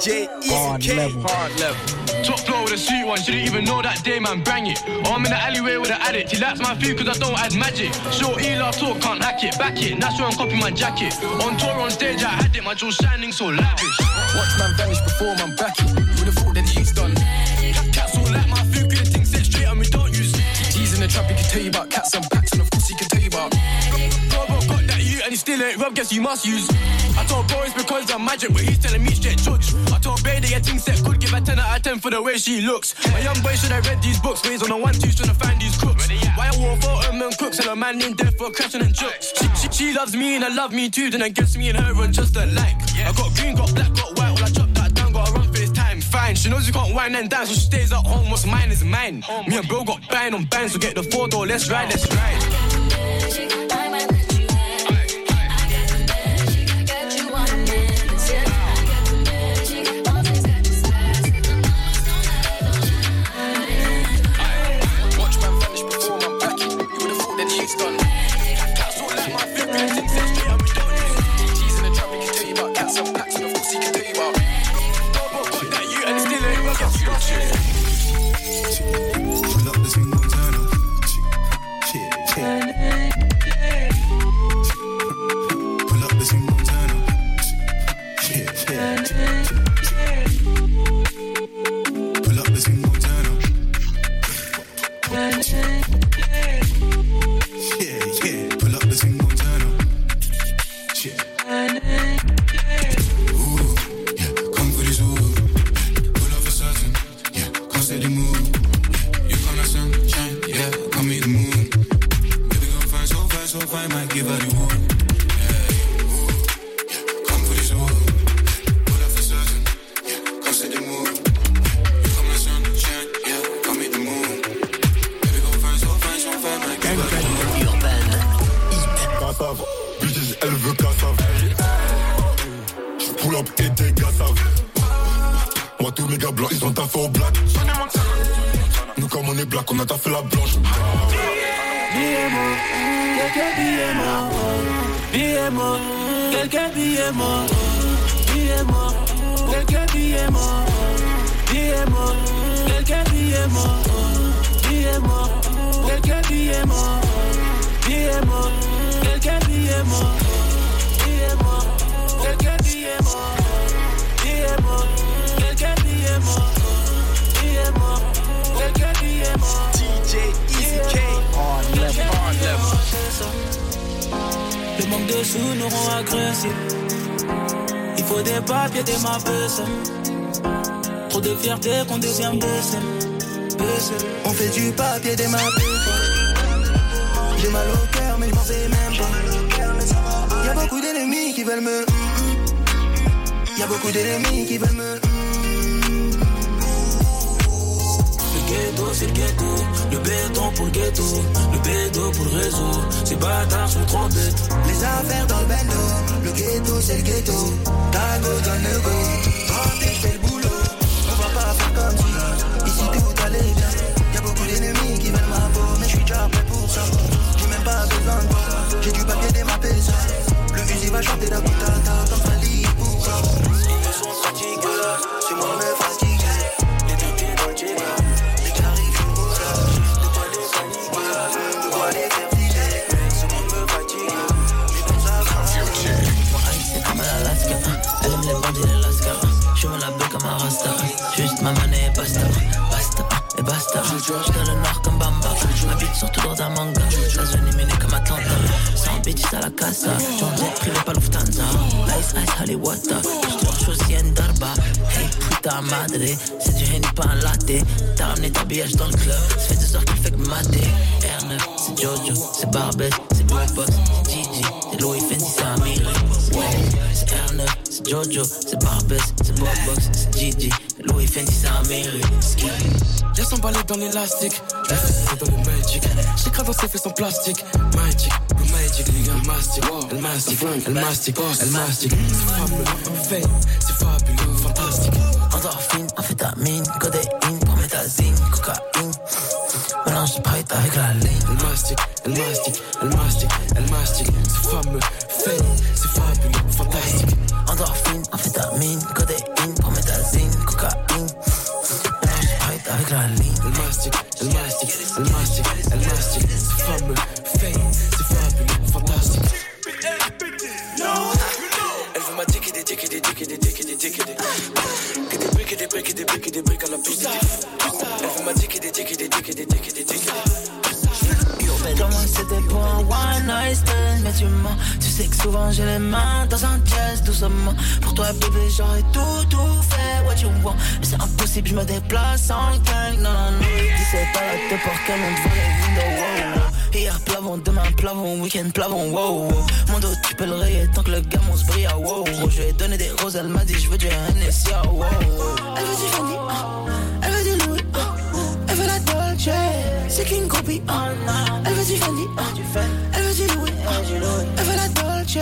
DJ EasyK. Hard level. Top floor with a sweet one, she didn't even know that day, man, bang it. Oh, I'm in the alleyway with an addict, he likes my food cause I don't add magic. Short E-Law talk, can't hack it, back it, natural and copy my jacket. On tour, on stage, I had it, my jewels shining so lavish. Watch man vanish before man back it, would've thought that he's done. Cats all like my food, good things set straight and we don't use G's in the trap, he can tell you about cats and packs, and of course he can tell you about Robo got that you and he still ain't rub, guess you must use. I told bro it's because I'm magic, but he's telling me straight judge. I told Bay that your thing set good, give her 10 out of 10 for the way she looks. My young boy should have read these books, but he's on a 1-2 trying to find these crooks. Why I wore 4 and cooks and a man in death for crashing and jokes. She loves me and I love me too, then I guess me and her run just alike. I got green, got black, got white, well I chopped that down, got a run FaceTime. Fine, she knows you can't wine and dance, so she stays at home, what's mine is mine. Me and bro got bang on bang, so get the 4-door, let's ride, let's ride. Le manque de sous nous rend agressifs. Il faut des papiers, des mappes. Trop de fierté qu'on devient baissé. On fait du papier, des mappes. J'ai mal au cœur mais je m'en fais même pas. Y'a beaucoup d'ennemis qui veulent me Y'a beaucoup d'ennemis qui veulent me Le ghetto c'est le ghetto, le béton pour le ghetto, le bédo pour le réseau. Ces bâtards sont trop bêtes. Les affaires dans le bendo, le ghetto c'est le ghetto. Tago dans le go, quand je fais le boulot. On va pas faire comme si ici tout allait bien. Y'a beaucoup d'ennemis qui veulent ma peau, mais je suis déjà prêt pour ça. J'ai même pas besoin de toi, j'ai du papier démappé ça. Le fusil va chanter la boutata comme Fali pour ça. Ils me sont fatigués, c'est moi me fatigue. Les deux pieds dans le Jega, dès que j'arrive je me lâche. De quoi les paniquer, de quoi les faire filer. Ce monde me fatigue, mais pour ça Mon ice c'est comme à l'Alaska, elle aime les bandits l'Alaska. Je me la belle comme un rasta, juste ma monnaie et basta. Basta, et basta, j'suis dans le noir comme Bamba. Ma bitch surtout dans un manga, États-Unis mené comme Atlanta. Sans bitch à la casa, j'en jet privé pas Lufthansa. Ice, ice, Hollywood, j'suis aussi en darba. Hey puta madre, c'est du Henny pas un latte. T'as ramené ton habillage dans le club, ça fait 2 heures qu'il fait que mater. R9, c'est Jojo, c'est Barbet, c'est Boombox, c'est Gigi, c'est Louis Fendi, c'est Amiri. Wow, c'est R9, c'est Jojo, c'est Barbet, c'est Boombox, c'est Gigi, Louis Fendi, c'est Amiri. Y'a son balai dans l'élastique, je fais dans le magic. J'écrase dans ses fesses en plastique. Magic, le magic, les gars, le mastic, elle mastique, elle mastique. C'est fabuleux, fait, c'est fabuleux, fantastique. Endorphine, amphétamine, codéine, promethazine, cocaïne. Mélange Sprite avec la ligne. Elle mastique, elle mastique, elle mastique, elle mastique. C'est fameux, fait, c'est fabuleux, fantastique. Endorphine, amphétamine, codéine, promethazine. veut ma dick et des briques à la piste. Elle veut ma dick et des Comment c'était pour un one night stand, mais tu mens. Tu sais que souvent j'ai les mains dans un chest doucement. Pour toi bébé j'aurais tout fait what you want. Mais c'est impossible, je me déplace en gang. Non, dis c'est pas la tête pour qu'elle monte devant les windows. Wow. Hier plavon, demain plavon, week-end plavon, wow. Mon dos tu peux le rayer tant que le gamin se brille, wow. Je lui ai donné des roses, elle m'a dit je veux du Hennessy, wow. Elle veut du Fendi, elle veut du Louis, elle veut la Dolce, c'est King Kobe, elle veut du Fendi, elle veut du Louis, elle veut la Dolce.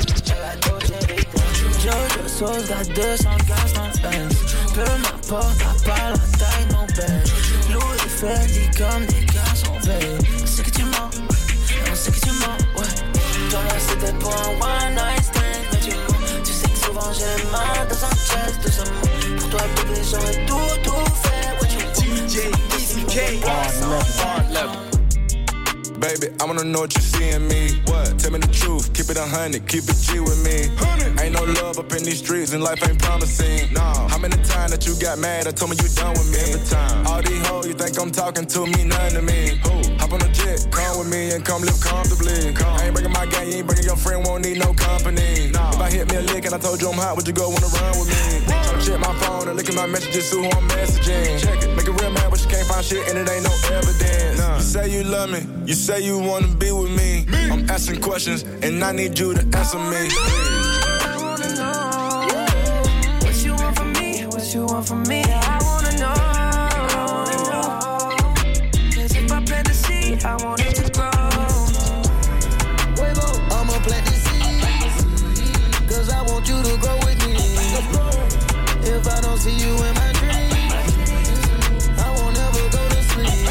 Jojo sauce, got 215 dans le Benz. Peu m'importe, t'as pas la taille de mon bed. Louis Fendi comme des garçons belles. C'est que tu mens, on sait que tu mens, ouais. Toi moi c'était pour un one night stand, mais tu mens. Tu sais que souvent j'ai les mains dans un chest doucement. Pour toi bébé j'aurais tout fait, what you want. DJ DCK, hard level. Baby, I wanna know what you see in me. What? Tell me the truth, keep it 100, keep it G with me. 100. Ain't no love up in these streets and life ain't promising. Nah. How many times that you got mad and told me you done with me? Every time. All these hoes you think I'm talking to me, nothing to me. Who? Hop on a jet, come with me and come live comfortably. I ain't bringing my gang, you ain't bringing your friend, won't need no company. Nah. If I hit me a lick and I told you I'm hot, would you go wanna run with me? Tryna check my phone and look at my messages, see who I'm messaging. Check it, make it real mad, but you can't find shit and it ain't no evidence. Nah. You say you love me, you say you wanna be with me. I'm asking questions and I need you to answer me. I wanna know what you want from me, what you want from me. I wanna know. Cause if I plant the seed, I want it to grow. I'ma plant the seed, cause I want you to grow with me. If I don't see you in my dreams, I won't ever go to sleep.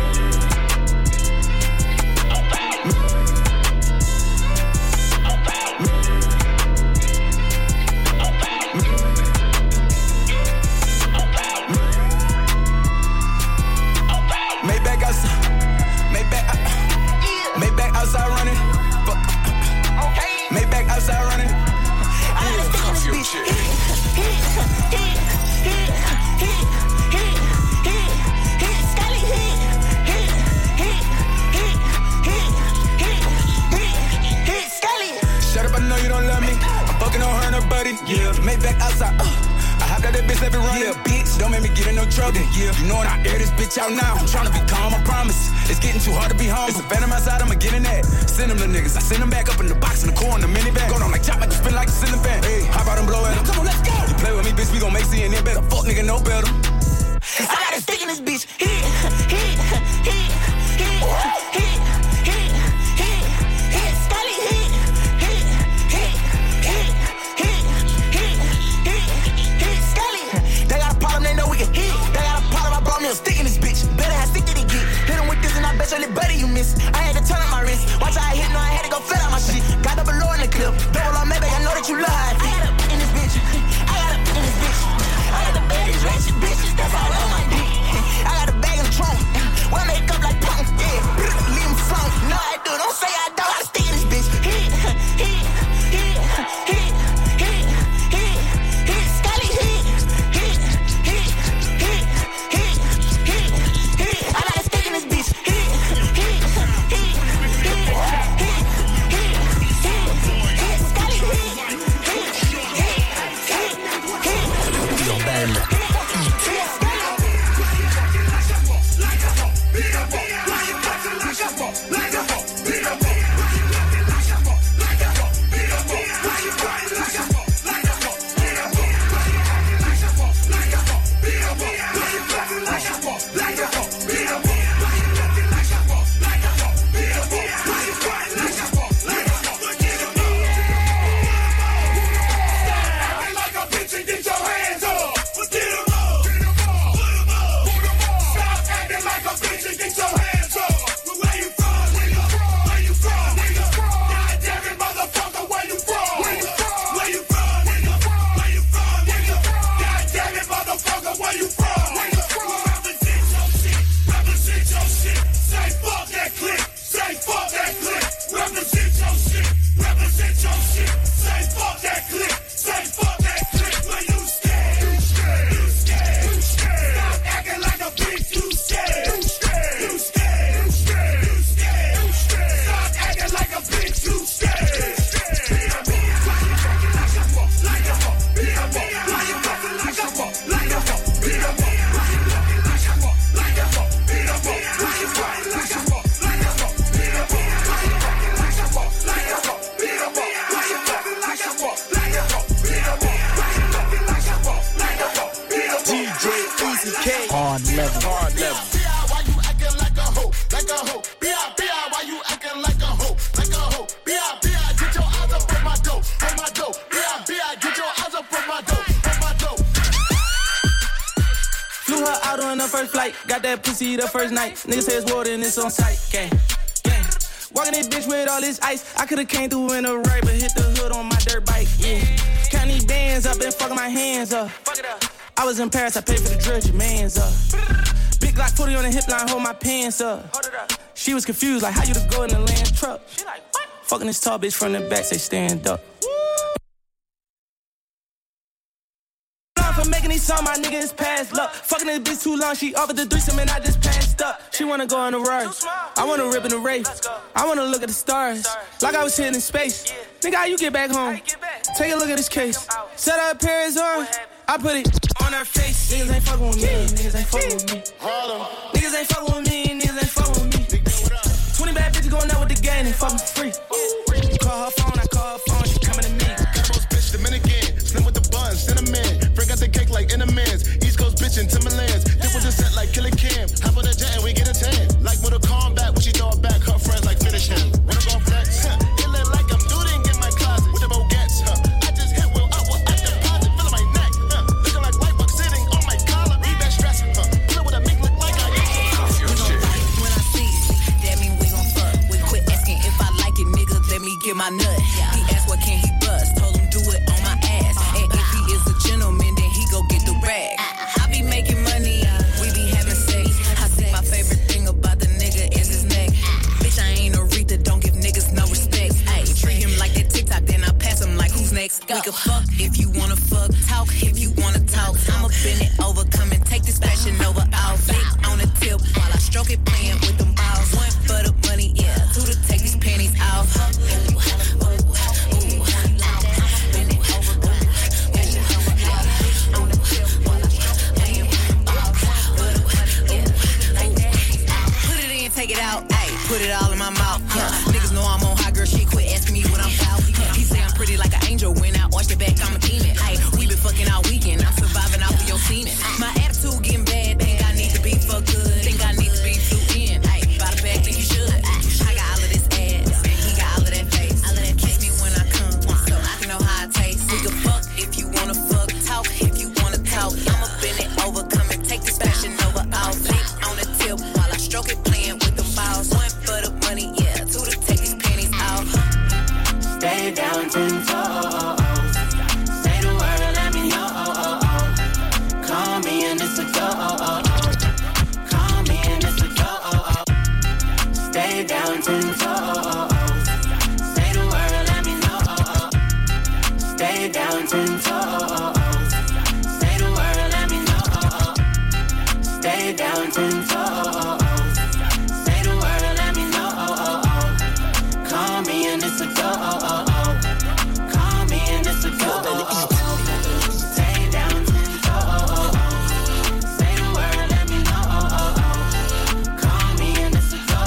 Maybach outside running. Maybach outside running. Cuff your shit. Shut up, I know you don't love me. I'm fucking on her and her buddy. Yeah, Maybach outside. I hopped out that bitch, let it run. Yeah, bitch, don't make me get in no trouble. Yeah, you know when I air this bitch out now. I'm tryna be calm, I promise. It's getting too hard to be home. It's a phantom outside, I'ma get in that. Send them the niggas, I send them back up in the box, in the core, in the minivan. Going on like chop, like you spin like a ceiling fan. Hey, hop out and blow at him. Come on, let's go. You play with me, bitch, we gon' make CNN better. Fuck nigga, no better. I got a stick in this bitch. They got a problem, they know we can hit. They got a problem, I brought me a stick in this bitch. Better have stick that he get. Hit him with this and I bet you the better you miss. I had to turn up my wrist. Watch how I hit, no, I had to go flat out my shit. Got double low in the clip. Double on maybe Hard level. Hard level. Why you acting like a hoe? Like a hoe. B.I.B.I. Why you acting like a hoe? Like a hoe. B.I.B.I. Get your eyes up on my dough. On my dough. B.I.B.I. Get your eyes up on my dough. On my dough. Flew her out on the first flight. Got that pussy the first night. Niggas say it's water and it's on sight. Gang. Walking this bitch with all this ice. I could've came through in a right, but hit the hood on my dirt bike. Yeah. Count these bands up and fucking my hands up. I was in Paris, I paid for the drugs, your man's up. Big Glock 40 on the hip line, hold my pants up. She was confused, like how you just go in the land truck. She like, what? Fucking this tall bitch from the back, say stand up. For making these songs, my nigga is past luck. Fucking this bitch too long, she offered the threesome and I just passed up. She wanna go on the rush, I wanna rip in the race. I wanna look at the stars, like I was sitting in space. Nigga, how you get back home? Take a look at this case. Set her parents on, I put it on her face. Niggas ain't fucking with me, niggas ain't fucking with me. Niggas ain't fucking with me, niggas ain't fucking with me. 20 bad bitches going out with the gang and fucking free. Call her phone, I call her phone, she coming to me. Cabo's bitch, Dominican, slim with the buns, cinnamon. Frank got the cake like Entenmann's. East Coast bitch in Timberlands. Dip with the set like Killer Cam. Hop on the jet and we get a tan. Like Mortal Kombat, when she throw it back, her friends like finish him. Wanna go flex? It look like I'm looting in my closet with the Bogats. I just hit Will up with I deposit, feeling my neck. Looking like white buck sitting on my collar. Reback stress. Pull it with a mink look like I When I see it, that mean we gon' fuck. We quit asking if I like it, nigga. Let me get my nut. He asked what can he bust. Told him do it on my ass. And if he is a gentleman, then he go get the rag. I be making money, we be having sex. I see my favorite thing about the nigga is his neck. Bitch, I ain't Aretha, don't give niggas no respect. Ay, treat him like that TikTok, then I pass him like who's next. We can fuck if you wanna fuck, talk if you wanna talk. I'ma bend it over, come and take this fashion over. I'll flick on the tip while I stroke it, playing with them balls. One for the money, yeah, two to take these panties off. Take it out, ayy, put it all in my mouth. Niggas know I'm on high, girl shit, quit asking me what I'm about. He say I'm pretty like an angel, when I arch the back, I'm a demon. Ayy, we been fucking all weekend, I'm surviving off of your semen. My attitude getting bad, think I need to be for good. Think I need to be flew in, ayy, by the bag, think you should. I got all of this ass, and he got all of that face. Kiss me when I come, so I can know how it tastes. We can fuck if you wanna fuck, talk if you wanna talk. I'ma bend it over, come and take this fashion over. I'll flick on the tip while I stroke it, playing with them balls. One for the money, yeah, two to take these panties off. Stay down 10 toes. Say the word and let me know. Call me and it's a go. Call me and it's a go. Stay down 10 toes. Say the word and let me know. Stay down 10 toes. Say the word and let me know. Stay down 10 toes. Say the word and let me know. Call me and it's a go. Call me and it's a go. Stay down 10 toes. Say the word and let me know. Call me and it's a go.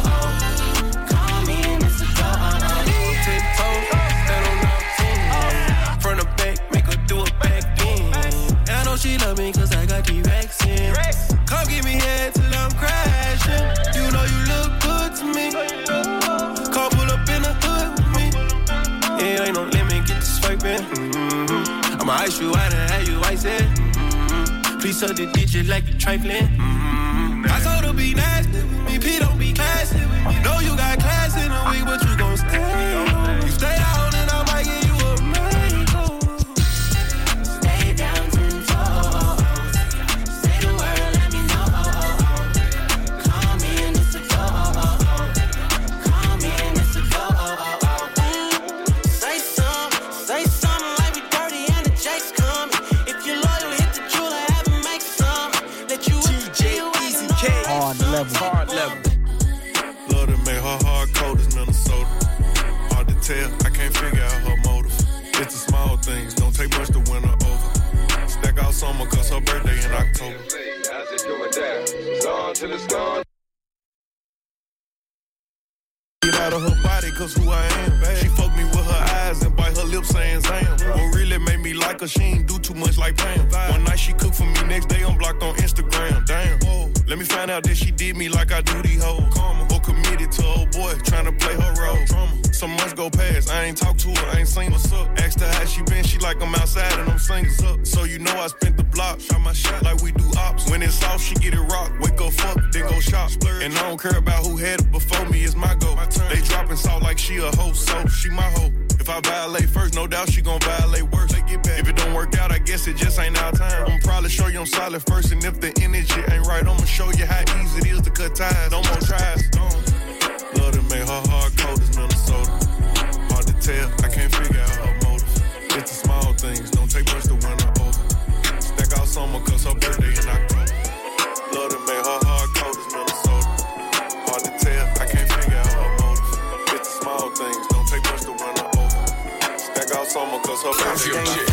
Call me and it's a go. 10 toes, stand on up 10. From the back, make her do it back then. I know she love me cause I got the racks in. Come give me head till I'm crashing. You know you look good to me. Come pull up in the hood with me. Yeah, ain't no limit, get to swiping. I'ma ice you out and have you ice it. Please suck the digit like you trifling. I told her be nasty with me, P don't be classy with me. Know you got class in the week, but you gon' stay. You stay out and I might give you a mango. Stay down 10 toes. Say the word and let me know. Call me and it's a go. Call me and it's a go. Say something like we dirty and the Jake's coming. If you're loyal, hit the jeweler, have him make some. Let you Hard level. Hard level. Love to make her hard cold as Minnesota. Hard to tell, I can't figure out her motive. It's the small things, don't take much to win her over. Stack out summer cause her birthday in October. Get out of her body cause who I am, babe. She fuck me with her eyes and bite her lips saying Zam. What really made me like cause she ain't do too much like Pam. One night she cooked for me, next day I'm blocked on Instagram. Damn. Whoa. Let me find out that she did me like I do these hoes. Or committed to old boy, trying to play her role. Some months go past, I ain't talked to her, I ain't seen what's up. Asked her how she been, she like I'm outside and I'm singing up. So you know I spent the block, shot my shot like we do ops. When it's off, she get it rock, wake up fuck, then go shop. And I don't care about who had it before me, it's my go. They dropping salt like she a hoe, so she my hoe. If I violate first, no doubt she gon' violate worse. If it don't work out, I guess it just ain't our time. I'ma probably show you I'm solid first, and if the energy ain't right, I'ma show you how easy it is to cut ties. No more tries. Love to make her hard cold as Minnesota. Hard to tell, I can't figure out her motive. It's the small things, don't take much to win her over. Stack out summer cause her birthday in October. Love to make her hard cold as Minnesota. Hard to tell, I can't figure out her motive. It's the small things, don't take much to win her over. Stack out summer cause her birthday in October.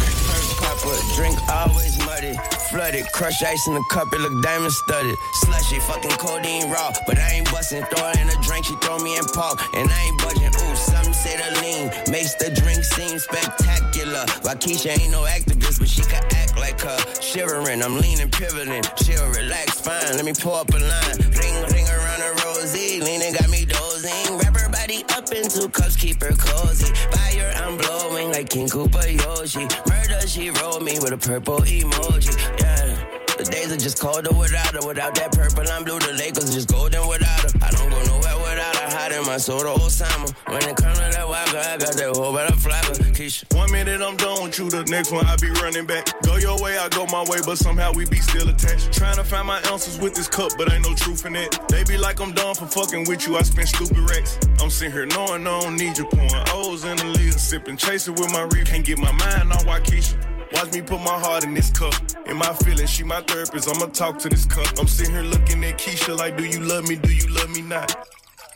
Drink always muddy, flooded, crush ice in the cup, it look diamond studded. Slushy, fucking codeine raw, but I ain't bustin'. Throw her in a drink, she throw me in park, and I ain't budging. Ooh, some say the lean makes the drink seem spectacular. Waukesha ain't no activist, but she can act like her. Shivering, I'm leaning, pivoting. She'll relax, fine. Let me pull up a line. Ring around a rosy, leaning got me dozing. Wrap her body up in 2 cups, keep her cozy. Fire, I'm blowing like King Koopa Yoshi. Murder, she rolled me with a purple emoji. Yeah, the days are just colder without her. Without that purple, I'm blue. The Lakers just golden without her. I don't go nowhere without her. Hiding my soul to Osama. When it comes to that waka, I got that whole butterfly. Keisha. 1 minute I'm done with you, the next one I be running back. Go your way, I go my way, but somehow we be still attached. Trying to find my ounces with this cup, but ain't no truth in it. They be like I'm done for fucking with you, I spend stupid racks. I'm sitting here knowing I don't need you, pouring O's in the leader, sipping, chasing with my reef. Can't get my mind on Waukesha. Watch me put my heart in this cup. In my feelings, she my therapist, I'ma talk to this cup. I'm sitting here looking at Keisha like, do you love me not?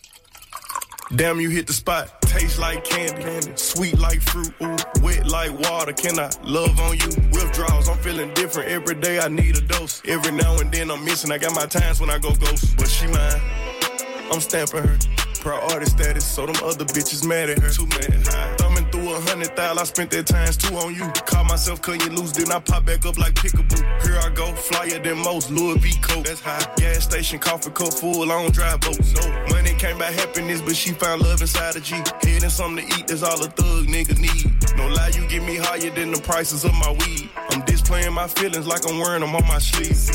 Damn, you hit the spot. Taste like candy, sweet like fruit, ooh, wet like water. Can I love on you? Withdrawals, I'm feeling different. Every day I need a dose. Every now and then I'm missing. I got my times when I go ghost. But she mine, I'm stamping her. Priority status, so them other bitches mad at her. Too mad. Thumbing through 100,000, I spent that times 2 on you. Caught myself cutting you loose, then I pop back up like Pickaboo. Here I go, flyer than most, Louis V. Coat. That's high. Gas station, coffee cup full, I don't drive boats. No money came by happiness, but she found love inside a G. Head and something to eat, that's all a thug nigga need. No lie, you get me higher than the prices of my weed. I'm displaying my feelings like I'm wearing them on my sleeves.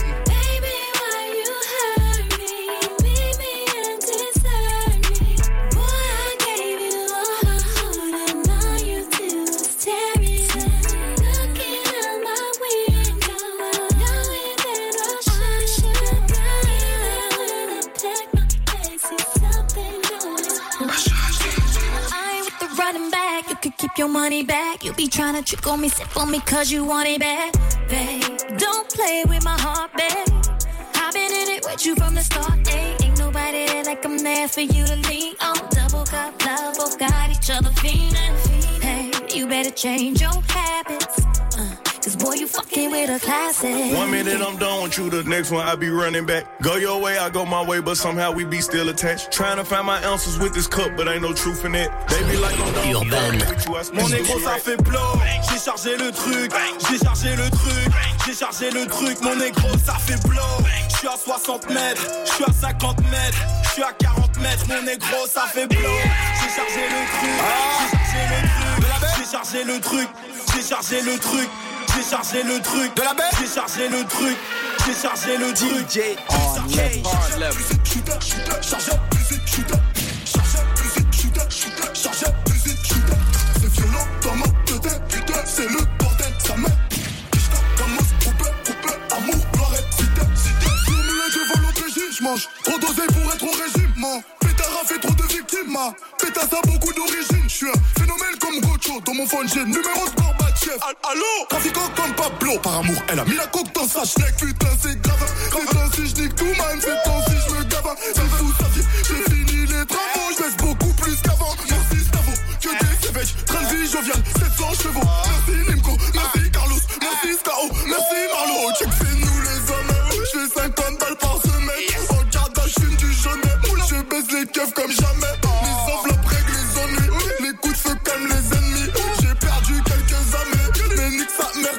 Keep your money back. You be trying to trick on me, sip on me, cause you want it back. Babe, don't play with my heart, babe. I've been in it with you from the start, ayy. Ain't nobody there like I'm there for you to lean on. Double cup love, both got each other feeling. Hey, you better change your habits. Cause boy, you fucking with a classic. 1 minute I'm done with you, the next one I be running back. Go your way, I go my way, but somehow we be still attached. Trying to find my ounces with this cup, but ain't no truth in it. They be like I'm done with you. Mon négro ça fait blow. J'ai chargé le truc, j'ai chargé le truc, j'ai chargé le truc. Mon négro ça fait blow. J'suis à 60 mètres, j'suis à 50 mètres, j'suis à 40 mètres. Mon négro ça fait blow. J'ai chargé le truc, j'ai chargé le truc, j'ai chargé le truc. J'ai chargé le truc de la bête. J'ai chargé le truc. J'ai chargé le truc. DJ hard level. Chargeur plus vite, shooter. Chargeur plus vite, shooter. Chargeur plus vite, shooter. C'est violent dans ma tête, putain, c'est le bordel, ça met. Putain, Ramos, coupé, amour, gloire, cité. Formule devant l'OPJ, j'mange. Trop dosé pour être au régime, man. Pétard a fait trop de victimes, man. Pétasse a beaucoup d'origine. J'suis un phénomène comme Gocho. Dans mon phone, j'ai le numéro de Gorbatchev. Allô? Trafiquant comme Pablo. Par amour, elle a mis la coque dans sa schneck. Putain, c'est grave. C'est temps si j'nique tout, man. C'est temps si j'me gave. C'est fou, ça vient. J'ai fini les travaux. J'baisse beaucoup plus qu'avant. Merci, Stavo. Que des évêques. Train de vie jovial. 700 chevaux. Merci, Nimco. Merci, Carlos. Merci, Scaro. Merci, Marlo. Check, c'est nous les hommes. J'fais 50 balles par semaine. En gardage, j'fume du jaunet. Je baisse les keufs comme jamais. Les enveloppes règlent les ennuis. Les coups de feu calment les ennemis. J'ai perdu quelques années. Mais nique sa mère,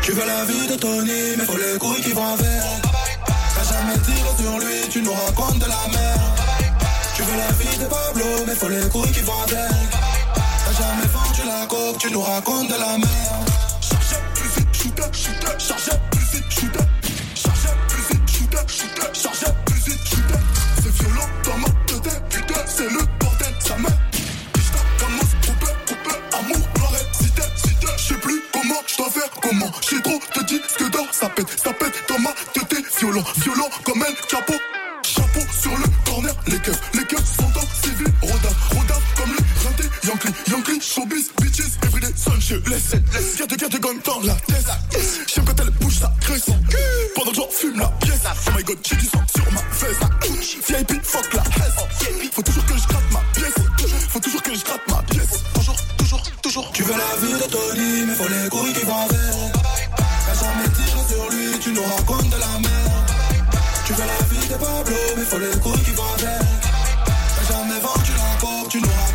Tu veux la vie de Tony, mais faut les couilles qui vont avec. T'as jamais tiré sur lui, tu nous racontes de la merde. Tu veux la vie de Pablo, mais faut les couilles qui vont avec. T'as jamais vendu la coke, tu nous racontes de la merde. Chargez plus vite, shooter, shooter, chargez plus vite, shooter. Chargez plus vite, shooter, shooter, chargez plus vite, shooter. C'est violent dans ma tête, putain, c'est le bordel, ça me. Amour, gloire, cité, j'sais plus comment j'dois faire, comment. J'ai trop de disques d'or, ça pète dans ma tête, violent, violent comme un chapeau. Chapeau sur le corner, les keufs sont en civil, rodave comme les rentés, Yankee, showbiz, bitches, everyday sunshine, laisse, get de gun dans la tête. J'aime quand elle bouge sa graisse, pendant que j'en fume la pièce. Oh my god, j'ai du sang sur ma veste, VIP, fuck la haisse. Faut toujours que je gratte ma pièce, faut toujours que je gratte ma pièce. Toujours. Tu veux la vie de Tony, mais faut les couilles qui vont avec. T'as jamais tiré sur lui, tu nous racontes de la merde. Tu veux la vie de Pablo, mais faut les couilles qui vont avec. T'as jamais vendu la coke, tu nous racontes.